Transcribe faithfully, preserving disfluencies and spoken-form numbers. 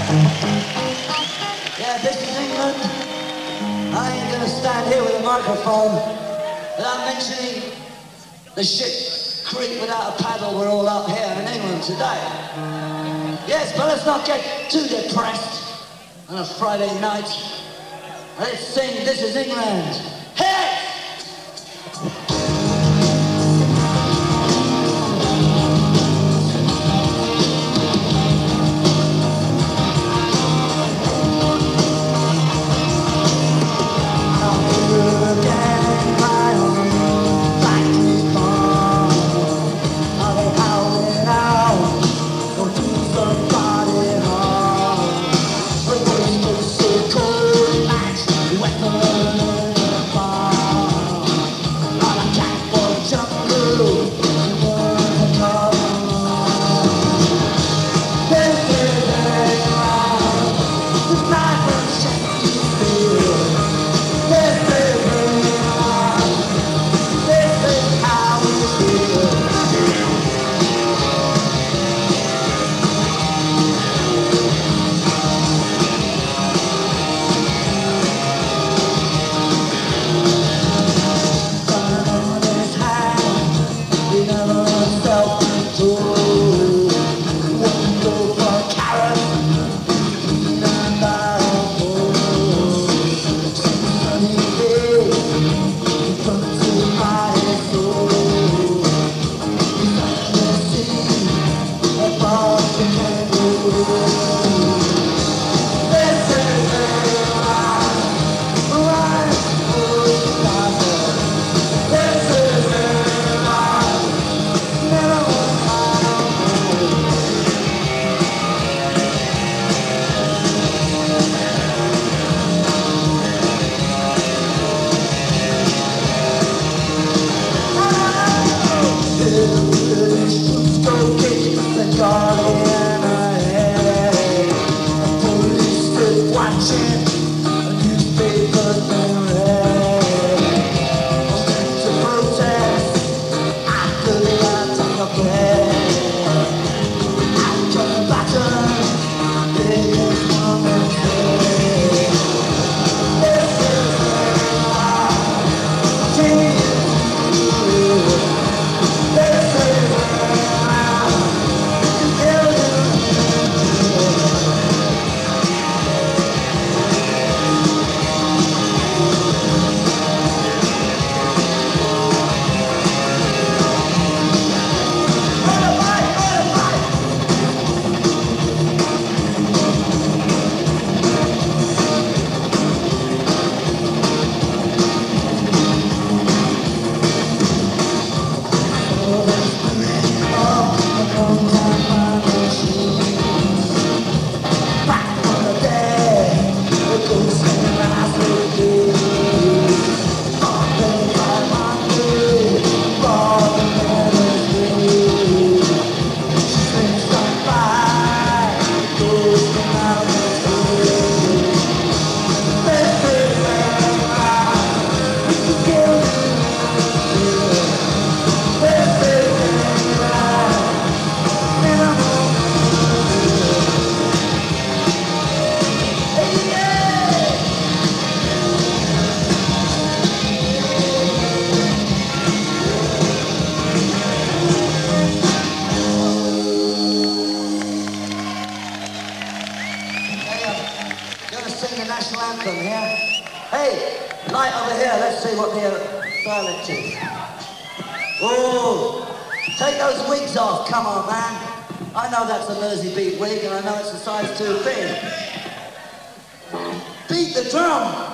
Yeah, this is England. I ain't gonna stand here with a microphone without mentioning the shit creek without a paddle we're all up here in England today. Yes, but let's not get too depressed on a Friday night. Let's sing This Is England. Hey! National anthem here. Hey, light over here, let's see what the uh, dialect is. Oh, take those wigs off, come on, man. I know that's a Merseybeat wig and I know it's a size too big. Beat the drum.